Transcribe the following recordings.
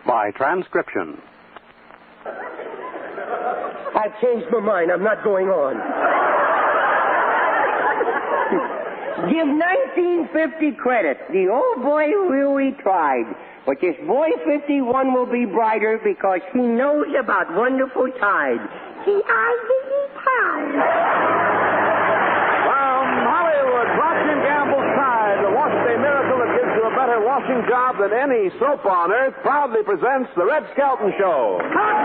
by transcription. I've changed my mind. I'm not going on. Give 1950 credit. The old boy really tried. But this boy 51 will be brighter because he knows about wonderful tide. He has the tide. From Hollywood, Procter & Gamble's Tide, the wash day miracle that gives you a better washing job than any soap on earth, proudly presents The Red Skelton Show.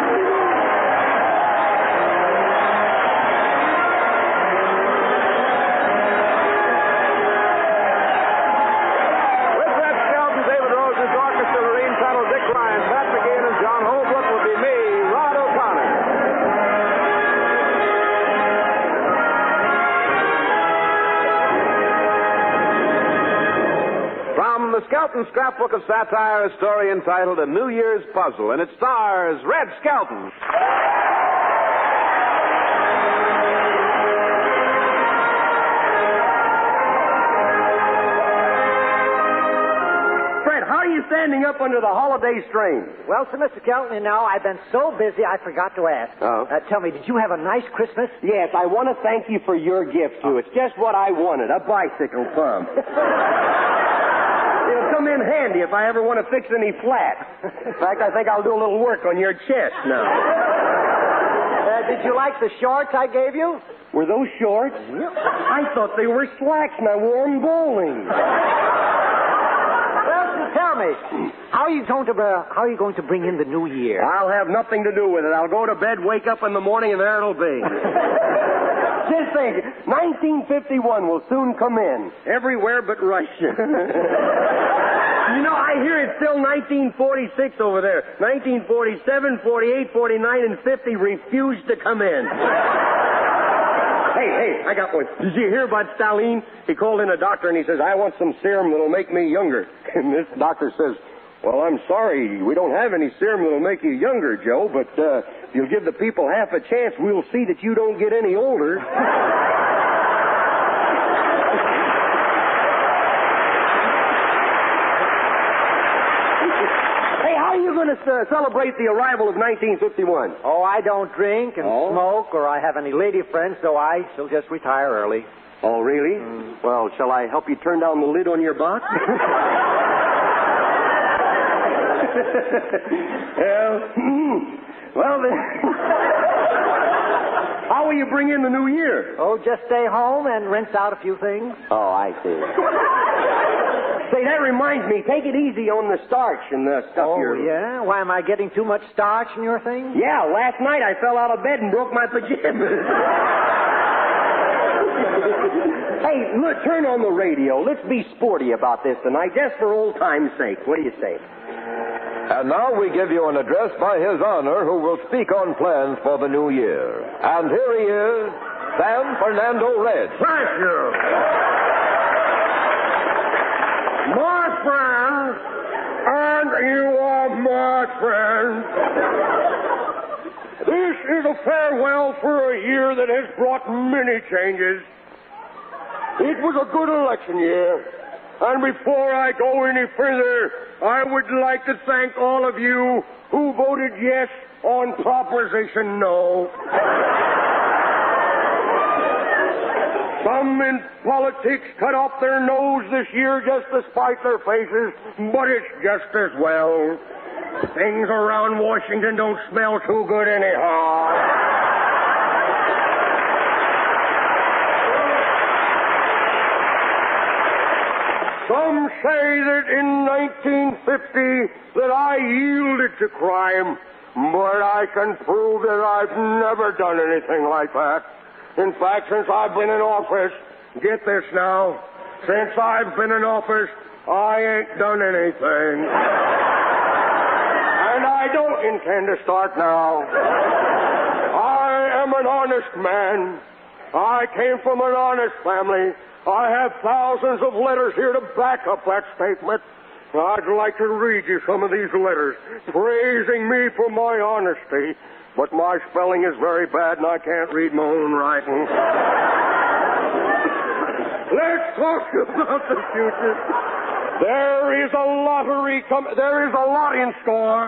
The Skelton Scrapbook of Satire, a story entitled A New Year's Puzzle, and it stars Red Skelton. Fred, how are you standing up under the holiday strain? Well, sir, Mr. Kelton, you know, I've been so busy I forgot to ask. Oh? Tell me, did you have a nice Christmas? Yes, I want to thank you for your gift, too. It's just what I wanted, a bicycle pump. It'll come in handy if I ever want to fix any flat. In fact, I think I'll do a little work on your chest now. Did you like the shorts I gave you? Were those shorts? I thought they were slacks and I wore them bowling. Well, so tell me, how are you going to bring in the new year? I'll have nothing to do with it. I'll go to bed, wake up in the morning, and there it'll be. Just think, 1951 will soon come in. Everywhere but Russia. You know, I hear it's still 1946 over there. 1947, 48, 49, and 50 refuse to come in. Hey, I got one. Did you hear about Stalin? He called in a doctor and he says, I want some serum that'll make me younger. And this doctor says, well, I'm sorry, we don't have any serum that'll make you younger, Joe, but if you'll give the people half a chance, we'll see that you don't get any older. Hey, how are you going to celebrate the arrival of 1951? Oh, I don't drink and smoke, or I have any lady friends, so I shall just retire early. Oh, really? Well, shall I help you turn down the lid on your box? Well, then, how will you bring in the new year? Oh, just stay home and rinse out a few things. Oh, I see. Say, that reminds me, take it easy on the starch and the stuff Oh, yeah? Why, am I getting too much starch in your thing? Yeah, last night I fell out of bed and broke my pajamas. Hey, look, turn on the radio. Let's be sporty about this tonight, just for old time's sake. What do you say? And now we give you an address by His Honor, who will speak on plans for the new year. And here he is, San Fernando Red. Thank you. My friends, and you are my friends. This is a farewell for a year that has brought many changes. It was a good election year. And before I go any further, I would like to thank all of you who voted yes on Proposition No. Some in politics cut off their nose this year just to spite their faces, but it's just as well. Things around Washington don't smell too good anyhow. Some say that in 1950 that I yielded to crime, but I can prove that I've never done anything like that. In fact, since I've been in office, get this now, since I've been in office, I ain't done anything. And I don't intend to start now. I am an honest man. I came from an honest family. I have thousands of letters here to back up that statement. I'd like to read you some of these letters, praising me for my honesty. But my spelling is very bad and I can't read my own writing. Let's talk about the future. There is a lottery there is a lot in store.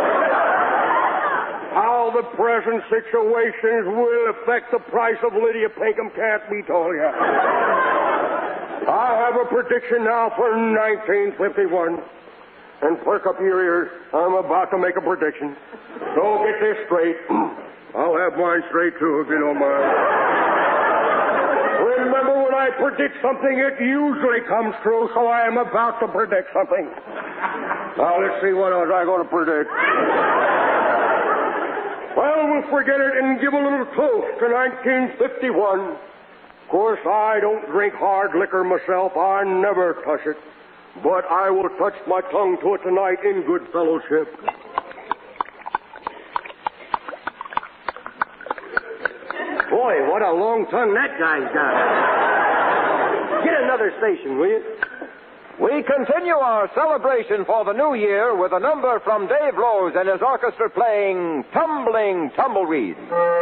How the present situations will affect the price of Lydia Pinkham can't be told yet. I have a prediction now for 1951. And perk up your ears. I'm about to make a prediction. So get this straight. I'll have mine straight, too, if you don't mind. Remember, when I predict something, it usually comes true, so I am about to predict something. Now, let's see what else I'm going to predict. Well, we'll forget it and give a little toast to 1951. Of course, I don't drink hard liquor myself. I never touch it. But I will touch my tongue to it tonight in good fellowship. Boy, what a long tongue that guy's got. Get another station, will you? We continue our celebration for the new year with a number from Dave Rose and his orchestra playing Tumbling Tumbleweed.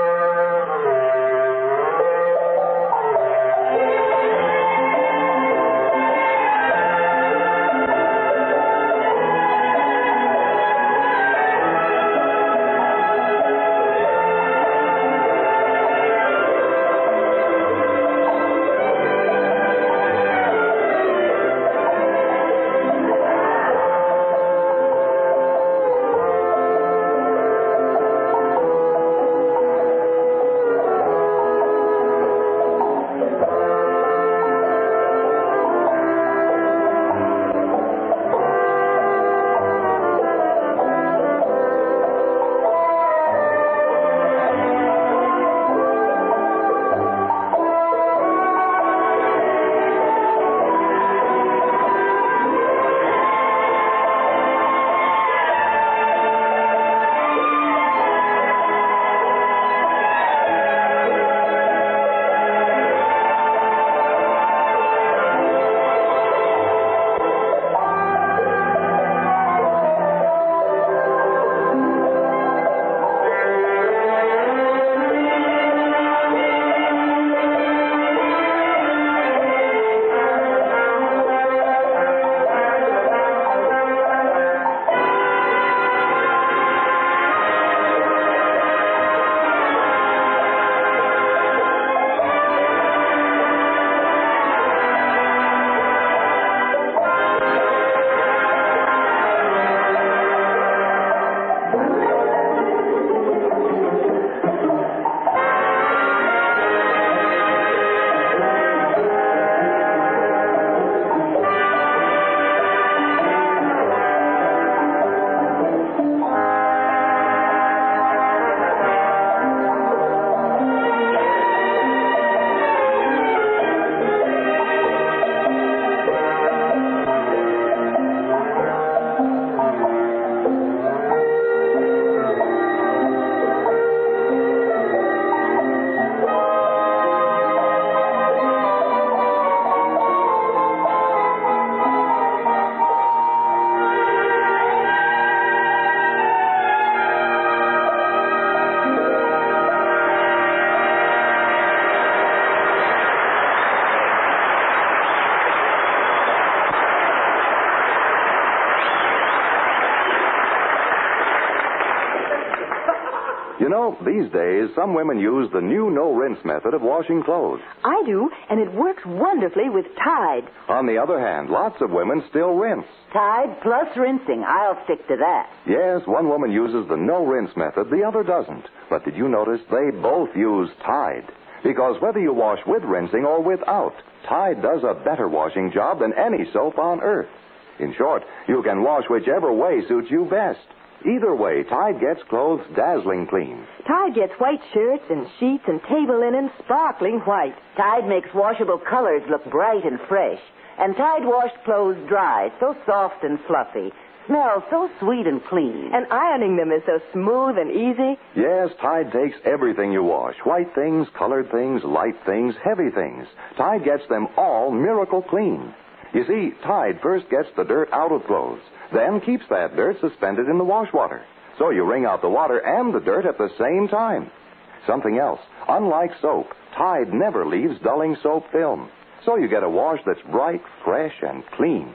You know, these days, some women use the new no-rinse method of washing clothes. I do, and it works wonderfully with Tide. On the other hand, lots of women still rinse. Tide plus rinsing. I'll stick to that. Yes, one woman uses the no-rinse method, the other doesn't. But did you notice they both use Tide? Because whether you wash with rinsing or without, Tide does a better washing job than any soap on earth. In short, you can wash whichever way suits you best. Either way, Tide gets clothes dazzling clean. Tide gets white shirts and sheets and table linen sparkling white. Tide makes washable colors look bright and fresh. And Tide washed clothes dry, so soft and fluffy. Smells so sweet and clean. And ironing them is so smooth and easy. Yes, Tide takes everything you wash. White things, colored things, light things, heavy things. Tide gets them all miracle clean. You see, Tide first gets the dirt out of clothes, then keeps that dirt suspended in the wash water. So you wring out the water and the dirt at the same time. Something else. Unlike soap, Tide never leaves dulling soap film. So you get a wash that's bright, fresh, and clean.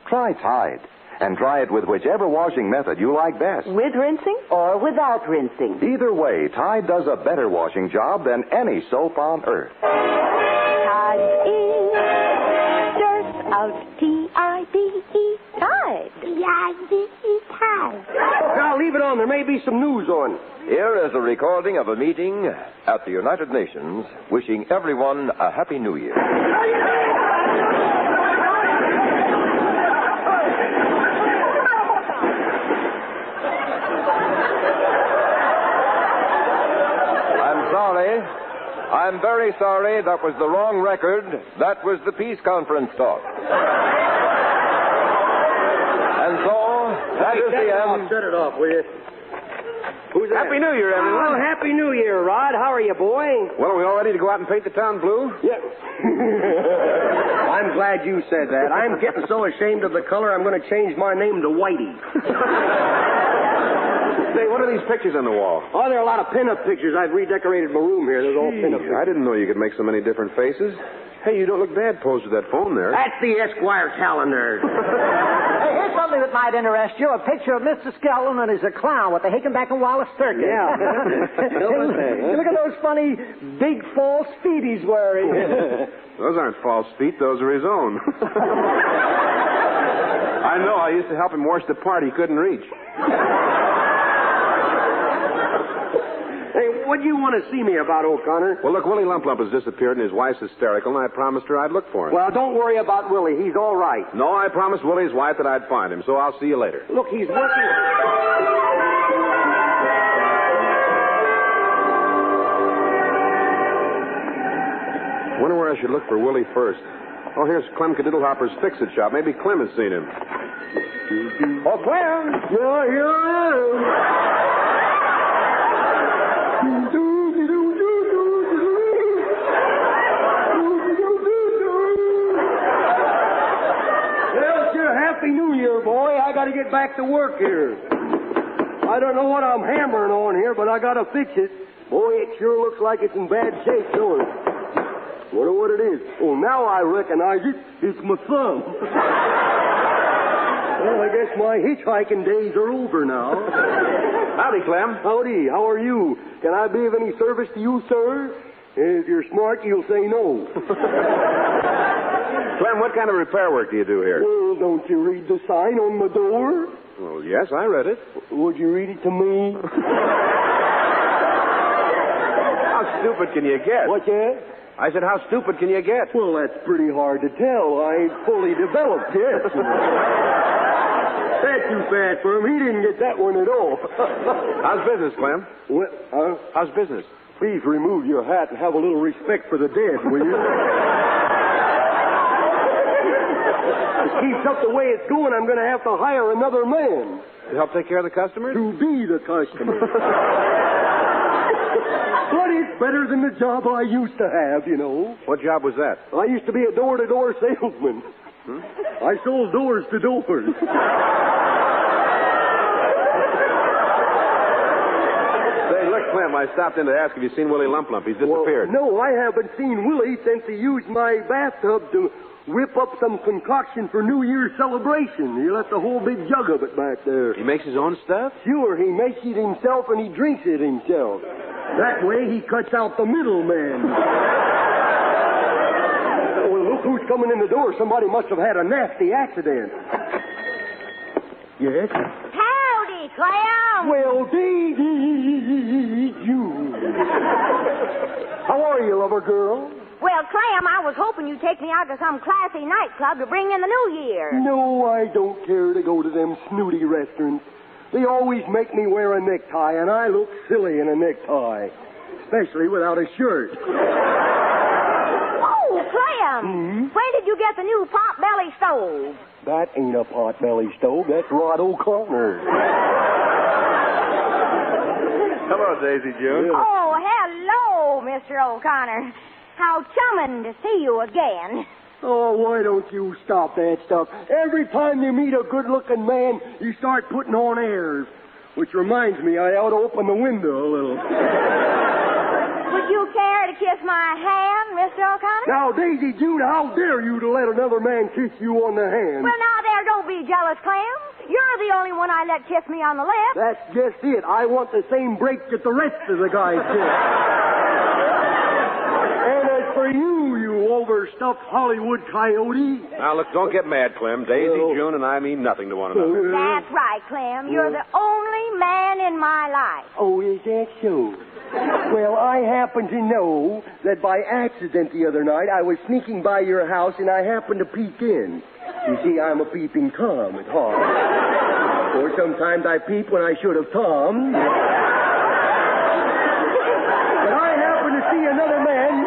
Try Tide. And try it with whichever washing method you like best. With rinsing or without rinsing? Either way, Tide does a better washing job than any soap on earth. Tide is dirt out. T-I-D-E. Tide. T-I-D-E. Tide. Now, leave it on. There may be some news on. Here is a recording of a meeting at the United Nations wishing everyone a Happy New Year. I'm very sorry. That was the wrong record. That was the peace conference talk. And so, that is the end. Set it off, will you? Who's that? Happy New Year, everyone. Oh, Happy New Year, Rod. How are you, boy? Well, are we all ready to go out and paint the town blue? Yeah. I'm glad you said that. I'm getting so ashamed of the color, I'm going to change my name to Whitey. Say, what are these pictures on the wall? Oh, there are a lot of pinup pictures. I've redecorated my room here. There's all pinup pictures. I didn't know you could make so many different faces. Hey, you don't look bad posed with that phone there. That's the Esquire calendar. Hey, here's something that might interest you. A picture of Mr. Skelton and he's a clown with the Hickenback and Wallace circus. Yeah. Look at those funny big false feet he's wearing. Those aren't false feet. Those are his own. I know. I used to help him wash the part he couldn't reach. Hey, what do you want to see me about, O'Connor? Well, look, Willie Lump Lump has disappeared and his wife's hysterical, and I promised her I'd look for him. Well, don't worry about Willie. He's all right. No, I promised Willie's wife that I'd find him, so I'll see you later. Look, he's working. Wonder where I should look for Willie first. Oh, here's Clem Cadiddlehopper's Fix-It shop. Maybe Clem has seen him. Oh, Clem! Yeah, here I am. Well, sure, Happy New Year, boy. I got to get back to work here. I don't know what I'm hammering on here, but I got to fix it. Boy, it sure looks like it's in bad shape, don't it? Wonder what it is. Oh, now I recognize it. It's my thumb. Well, I guess my hitchhiking days are over now. Howdy, Clem. Howdy. How are you? Can I be of any service to you, sir? If you're smart, you'll say no. Clem, what kind of repair work do you do here? Well, don't you read the sign on the door? Well, yes, I read it. Would you read it to me? How stupid can you get? What's that? I said, how stupid can you get? Well, that's pretty hard to tell. I ain't fully developed yet. That's too fast for him. He didn't get that one at all. How's business, Clem? What? How's business? Please remove your hat and have a little respect for the dead, will you? If it keeps up the way it's going, I'm going to have to hire another man. To help take care of the customers? To be the customer. But it's better than the job I used to have, you know. What job was that? I used to be a door-to-door salesman. I sold doors to doors. Say, look, Clem, I stopped in to ask if you've seen Willie Lump Lump. He's disappeared. Well, no, I haven't seen Willie since he used my bathtub to whip up some concoction for New Year's celebration. He left a whole big jug of it back there. He makes his own stuff? Sure, he makes it himself and he drinks it himself. That way he cuts out the middleman. Well, look who's coming in the door. Somebody must have had a nasty accident. Yes? Howdy, Clem. Well, dee you. How are you, lover girl? Well, Clem, I was hoping you'd take me out to some classy nightclub to bring in the new year. No, I don't care to go to them snooty restaurants. They always make me wear a necktie, and I look silly in a necktie. Especially without a shirt. Oh, Clem. When did you get the new pot-belly stove? That ain't a pot-belly stove. That's Rod O'Connor. Hello, Daisy June. Oh, hello, Mr. O'Connor. How chumming to see you again. Oh, why don't you stop that stuff? Every time you meet a good-looking man, you start putting on airs. Which reminds me, I ought to open the window a little. Would you care to kiss my hand, Mr. O'Connor? Now, Daisy June, how dare you to let another man kiss you on the hand? Well, now, there, don't don't be jealous, Clem. You're the only one I let kiss me on the lips. That's just it. I want the same break that the rest of the guys get. And as for you, you overstuffed Hollywood coyote. Now, look, don't get mad, Clem. Daisy, June, and I mean nothing to one another. That's right, Clem. You're the only man in my life. Oh, is that so? Well, I happen to know that by accident the other night I was sneaking by your house and I happened to peek in. You see, I'm a peeping Tom at heart. Or sometimes I peep when I should have Tom. But I happen to see another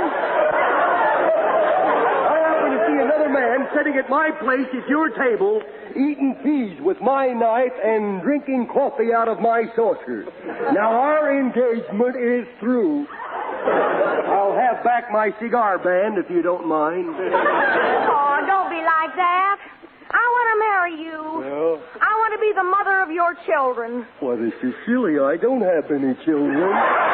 man sitting at my place at your table, eating peas with my knife and drinking coffee out of my saucer. Now, our engagement is through. I'll have back my cigar band, if you don't mind. Oh, don't be like that. I want to marry you. Well? I want to be the mother of your children. Well, this is silly. I don't have any children.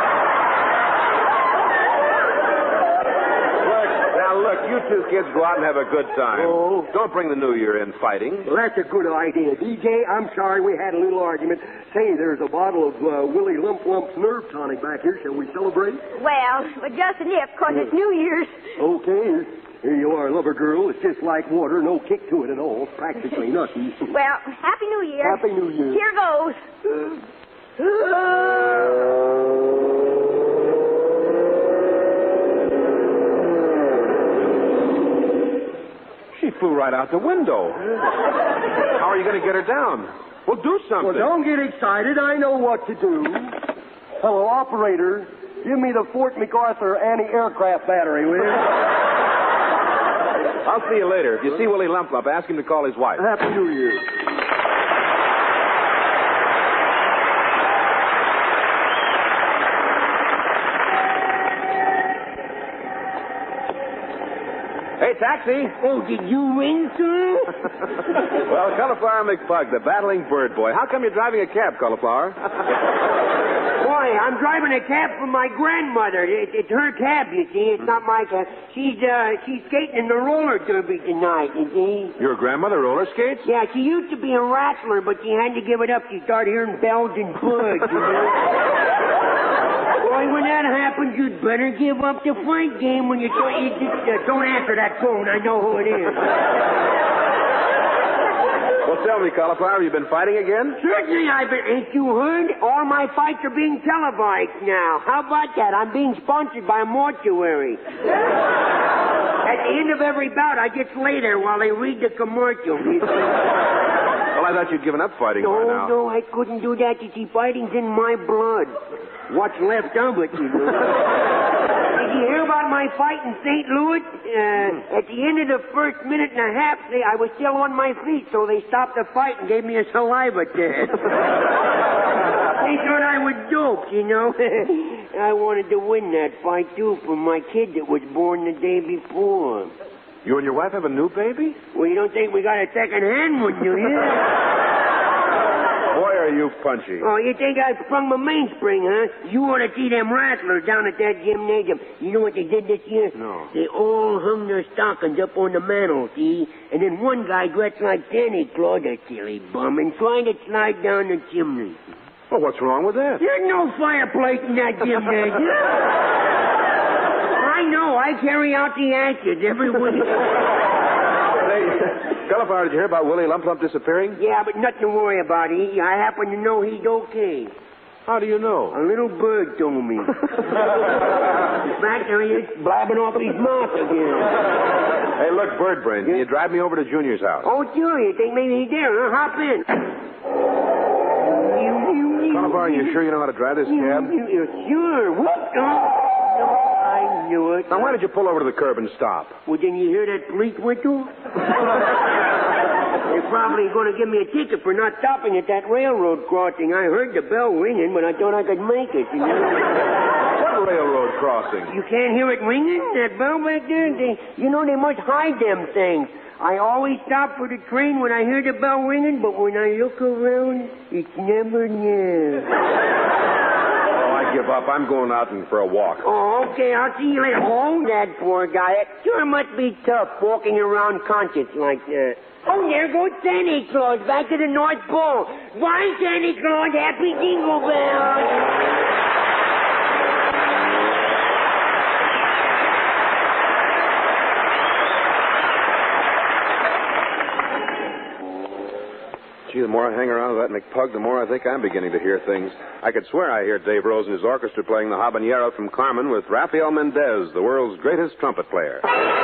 Look, you two kids go out and have a good time. Oh. Don't bring the New Year in fighting. Well, that's a good idea. DJ, I'm sorry we had a little argument. Say, there's a bottle of Willie Lump Lump's nerve tonic back here. Shall we celebrate? Well, but just a nip, because it's New Year's. Okay. Here you are, lover girl. It's just like water. No kick to it at all. Practically nothing. Well, Happy New Year. Happy New Year. Here goes. She flew right out the window. How are you going to get her down? Well, do something. Well, don't get excited. I know what to do. Hello, operator. Give me the Fort MacArthur anti-aircraft battery, will you? I'll see you later. If you see Willie Lump Lump, ask him to call his wife. Happy New Year. Hey, taxi. Oh, did you ring, sir? Well, Cauliflower McPug, the battling bird boy. How come you're driving a cab, Cauliflower? Boy, I'm driving a cab for my grandmother. It's her cab, you see. It's not my cab. She's skating in the roller derby tonight, you see. Your grandmother roller skates? Yeah, she used to be a wrestler, but she had to give it up. She started hearing bells and bugs, you know. Boy, when that happens, you'd better give up the fight game when you don't answer that phone. I know who it is. Well, tell me, Cauliflower, you been fighting again? Certainly, ain't you heard? All my fights are being televised now. How about that? I'm being sponsored by a mortuary. At the end of every bout, I just lay there while they read the commercial. Well, I thought you'd given up fighting by now. No, I couldn't do that. You see, fighting's in my blood. What's left of it, you know. Did you hear about my fight in St. Louis? At the end of the first minute and a half, I was still on my feet, so they stopped the fight and gave me a saliva test. They thought I was doped, you know. I wanted to win that fight, too, for my kid that was born the day before. You and your wife have a new baby? Well, you don't think we got a second-hand one, do you? Boy, are you punchy. Oh, you think I sprung my mainspring, huh? You ought to see them rattlers down at that gymnasium. You know what they did this year? No. They all hung their stockings up on the mantel, see? And then one guy dressed like Santa Claus, a silly bum, and tried to slide down the chimney. Well, what's wrong with that? There's no fireplace in that gymnasium. I know. I carry out the ashes every week. Cauliflower, did you hear about Willie Lump Lump disappearing? Yeah, but nothing to worry about. I happen to know he's okay. How do you know? A little bird told me. In fact, there he is, blabbing off his mouth again. Hey, look, Bird Brain, can you drive me over to Junior's house? Oh, sure. You think maybe he's there, huh? Hop in. Cauliflower, you sure you know how to drive this cab? Sure. What? I knew it. Now, why did you pull over to the curb and stop? Well, didn't you hear that police whistle? They're probably going to give me a ticket for not stopping at that railroad crossing. I heard the bell ringing, but I thought I could make it, you know. What railroad crossing? You can't hear it ringing, that bell back there? They must hide them things. I always stop for the train when I hear the bell ringing, but when I look around, it's never there. Oh, I I give up. I'm going out and for a walk. Oh, okay. I'll see you later. Oh, that poor guy. It sure must be tough walking around conscious like that. Oh, there goes Santa Claus back to the North Pole. Bye, Santa Claus. Happy Jingle Bells. Gee, the more I hang around with that McPug, the more I think I'm beginning to hear things. I could swear I hear Dave Rose and his orchestra playing the Habanera from Carmen with Rafael Mendez, the world's greatest trumpet player.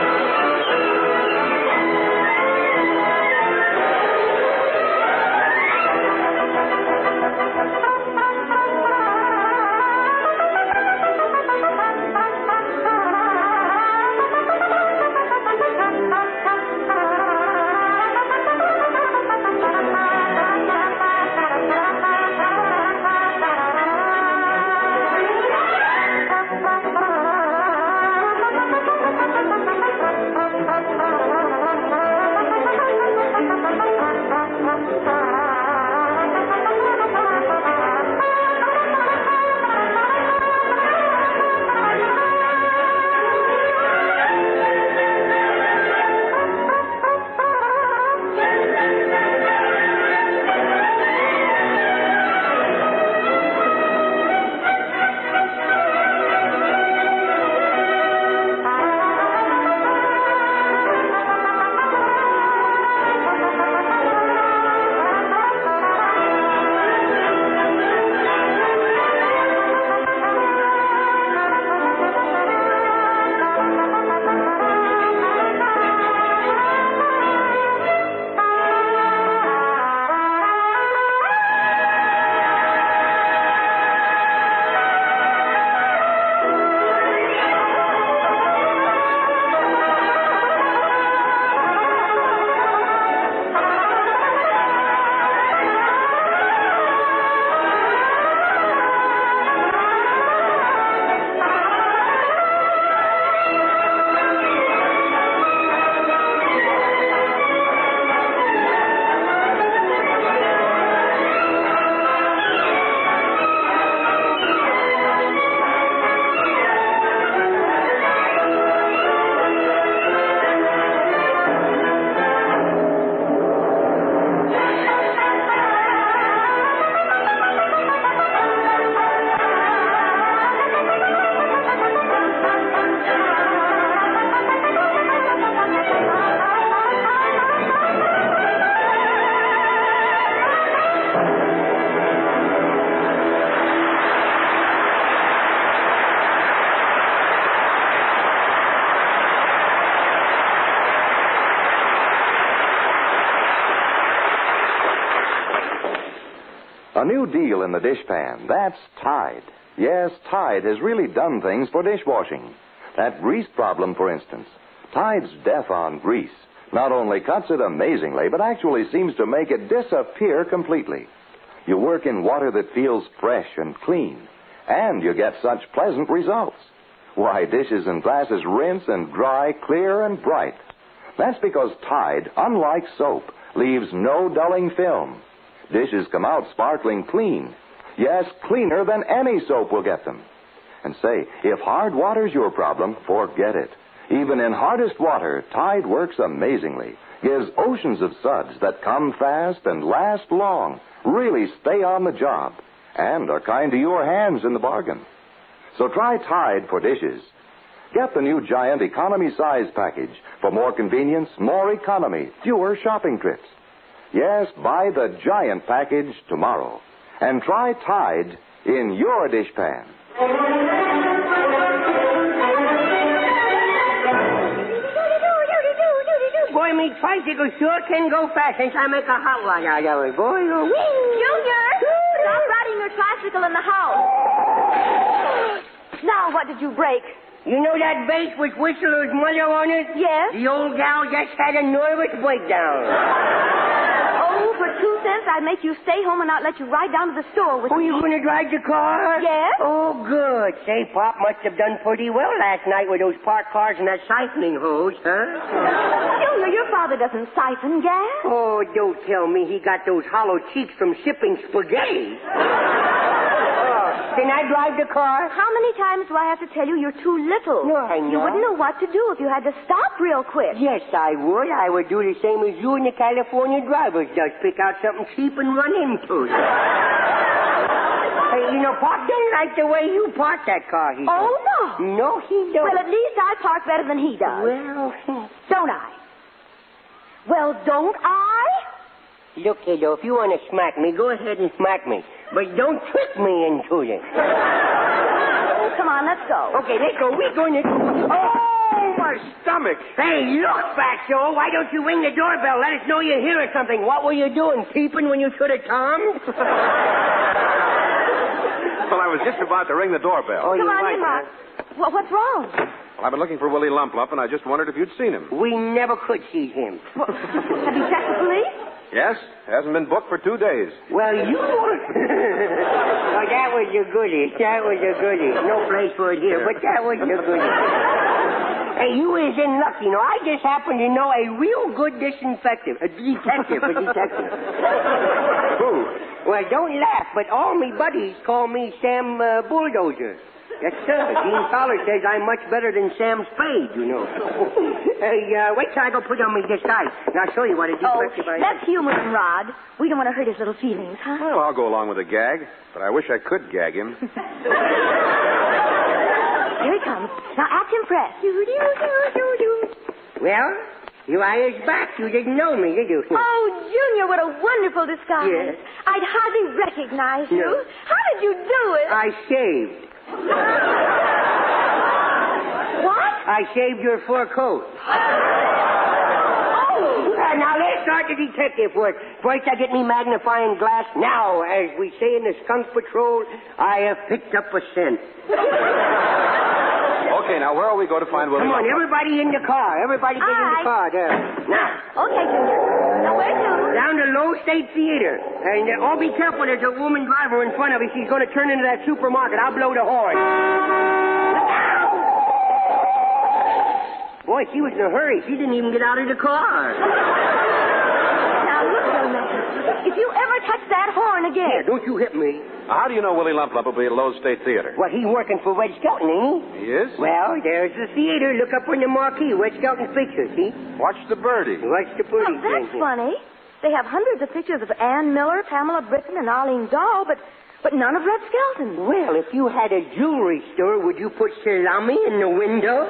A new deal in the dishpan. That's Tide. Yes, Tide has really done things for dishwashing. That grease problem, for instance. Tide's death on grease not only cuts it amazingly, but actually seems to make it disappear completely. You work in water that feels fresh and clean, and you get such pleasant results. Why, dishes and glasses rinse and dry clear and bright. That's because Tide, unlike soap, leaves no dulling film. Dishes come out sparkling clean. Yes, cleaner than any soap will get them. And say, if hard water's your problem, forget it. Even in hardest water, Tide works amazingly. Gives oceans of suds that come fast and last long, really stay on the job, and are kind to your hands in the bargain. So try Tide for dishes. Get the new Giant Economy Size Package for more convenience, more economy, fewer shopping trips. Yes, buy the Giant Package tomorrow. And try Tide in your dishpan. Boy, me tricycle sure can go fast since I make a hot rod out of it, boy. Junior, stop riding your tricycle in the house. Now, what did you break? You know that vase with Whistler's mother on it? Yes. The old gal just had a nervous breakdown. Oh, for 2 cents, I'd make you stay home and not let you ride down to the store with me. Oh, you going to drive the car? Yes. Oh, good. Say, Pop must have done pretty well last night with those parked cars and that siphoning hose, huh? Junior, your father doesn't siphon gas. Oh, don't tell me he got those hollow cheeks from sipping spaghetti. Then I I drive the car? How many times do I have to tell you you're too little? No, I know. You wouldn't know what to do if you had to stop real quick. Yes, I would. I would do the same as you and the California drivers does. Pick out something cheap and run into it. Hey, Pop doesn't like the way you park that car. He Oh, don't. no. No, he don't. Well, at least I park better than he does. Well, Don't I? Well, don't I? look, kiddo, if you want to smack me, go ahead and smack me. But don't trick me into it. Come on, let's go. Okay, let's go. We're going to... Oh, my stomach. Hey, look, Fatso. Why don't you ring the doorbell? Let us know you're here or something. What were you doing? Peeping when you should have come? Well, I was just about to ring the doorbell. Oh, Come you're on right, in, Mark. Well, what's wrong? Well, I've been looking for Willie Lump Lump, and I just wondered if you'd seen him. We never could see him. Have you checked the police? Yes, hasn't been booked for 2 days. Well, you... Oh, that was a goodie. That was a goodie. No place for it here, but that was a goodie. Hey, you is in luck, I just happen to know a real good detective. Who? Well, don't laugh, but all me buddies call me Sam Bulldozer. Yes, sir. Dean Fowler says I'm much better than Sam Spade, Hey, wait till I go put on my disguise, and I'll show you what a detective I am. Let's humor him, Rod. We don't want to hurt his little feelings, huh? Well, I'll go along with the gag, but I wish I could gag him. Here he comes. Now act impressed. Well, here I is back. You didn't know me, did you? Oh, Junior, what a wonderful disguise. Yes. I'd hardly recognize you. No. How did you do it? I shaved. What? I shaved your fur coat. Now let's start the detective work. First, I get me magnifying glass. Now, as we say in the skunk patrol, I have picked up a scent. Okay, now where will we go to find Willie Come on, Lump Lump? everybody in the car. Everybody get in the Aye. car there. Now, Okay, Junior. Now where to? down to Low State Theater. And be careful. There's a woman driver in front of us. She's going to turn into that supermarket. I'll blow the horn. Boy, she was in a hurry. She didn't even get out of the car. Now look, young man. If you ever touch that horn again. Here, don't you hit me. How do you know Willie Lump Lump will be at Lowe's State Theater? Well, he's working for Red Skelton, ain't he? He is? Well, there's the theater. Look up on the marquee. Red Skelton's picture, see? Watch the birdie. What's the Well, pretty that's thing? funny. They have hundreds of pictures of Ann Miller, Pamela Britton, and Arlene Dahl, but none of Red Skelton. Well, if you had a jewelry store, would you put salami in the window?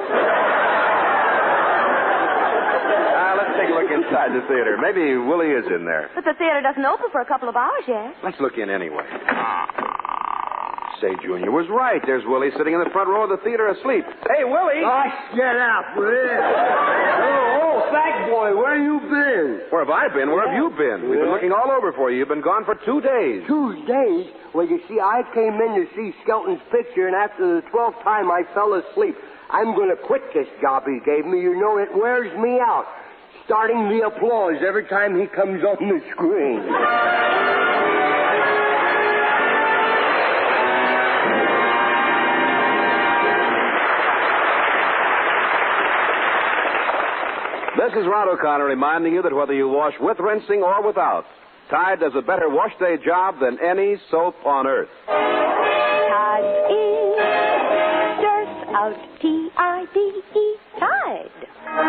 Let's take a look inside the theater. Maybe Willie is in there. But the theater doesn't open for a couple of hours yet. Let's look in anyway. Say, Junior was right. There's Willie sitting in the front row of the theater asleep. Hey, Willie! Oh, shut up, will you? Oh, fat boy, where you been? Where have I been? Where have you been? We've been looking all over for you. You've been gone for 2 days. 2 days? Well, you see, I came in to see Skelton's picture, and after the 12th time I fell asleep. I'm going to quit this job he gave me. You know, it wears me out. Starting the applause every time he comes on the screen. This is Rod O'Connor reminding you that whether you wash with rinsing or without, Tide does a better wash day job than any soap on earth. Tide is dirt out, T-I-D-E, Tide.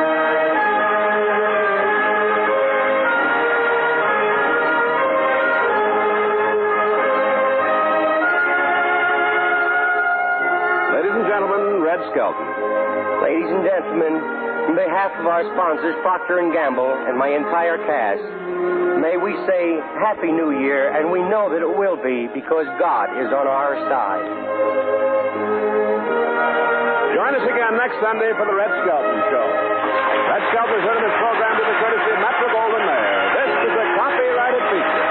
Ladies and gentlemen, Red Skelton. Ladies and gentlemen, on behalf of our sponsors, Procter & Gamble, and my entire cast, may we say Happy New Year, and we know that it will be because God is on our side. Join us again next Sunday for the Red Skelton Show. Red Skelton is heard in this program to the courtesy of Metro-Goldwyn-Mayer. This is a copyrighted feature.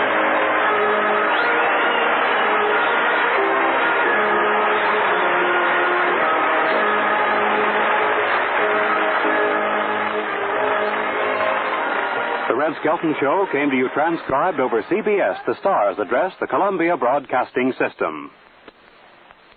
The Red Skelton Show came to you transcribed over CBS, the Star's address, the Columbia Broadcasting System.